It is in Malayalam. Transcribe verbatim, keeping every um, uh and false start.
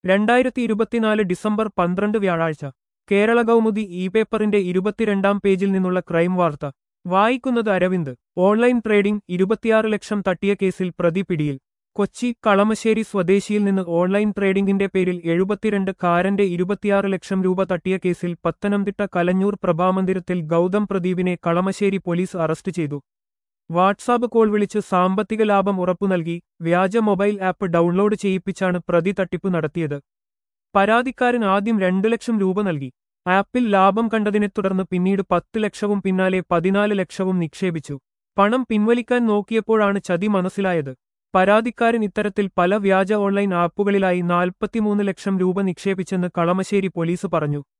രണ്ടായിരത്തി ഇരുപത്തിനാല് ഡിസംബർ പന്ത്രണ്ട് വ്യാഴാഴ്ച കേരള കൗമുദി ഇ പേപ്പറിന്റെ ഇരുപത്തിരണ്ടാം പേജിൽ നിന്നുള്ള ക്രൈം വാർത്ത വായിക്കുന്നത് അരവിന്ദ്. ഓൺലൈൻ ട്രേഡിംഗ് ഇരുപത്തിയാറ് ലക്ഷം തട്ടിയ കേസിൽ പ്രതി പിടിയിൽ. കൊച്ചി കളമശ്ശേരി സ്വദേശിയിൽ നിന്ന് ഓൺലൈൻ ട്രേഡിംഗിന്റെ പേരിൽ എഴുപത്തിരണ്ട് കാരന്റെ ഇരുപത്തിയാറ് ലക്ഷം രൂപ തട്ടിയ കേസിൽ പത്തനംതിട്ട കലഞ്ഞൂർ പ്രഭാമന്ദിരത്തിൽ ഗൗതം പ്രദീപിനെ കളമശ്ശേരി പോലീസ് അറസ്റ്റ് ചെയ്തു. വാട്സാപ്പ് കോൾ വിളിച്ച് സാമ്പത്തിക ലാഭം ഉറപ്പു നൽകി വ്യാജ മൊബൈൽ ആപ്പ് ഡൗൺലോഡ് ചെയ്യിപ്പിച്ചാണ് പ്രതി തട്ടിപ്പ് നടത്തിയത്. പരാതിക്കാരൻ ആദ്യം രണ്ടു ലക്ഷം രൂപ നൽകി. ആപ്പിൽ ലാഭം കണ്ടതിനെ തുടർന്ന് പിന്നീട് പത്ത് ലക്ഷവും പിന്നാലെ പതിനാല് ലക്ഷവും നിക്ഷേപിച്ചു. പണം പിൻവലിക്കാൻ നോക്കിയപ്പോഴാണ് ചതി മനസ്സിലായത്. പരാതിക്കാരൻ ഇത്തരത്തിൽ പല വ്യാജ ഓൺലൈൻ ആപ്പുകളിലായി നാൽപ്പത്തിമൂന്ന് ലക്ഷം രൂപ നിക്ഷേപിച്ചെന്ന് കളമശ്ശേരി പോലീസ് പറഞ്ഞു.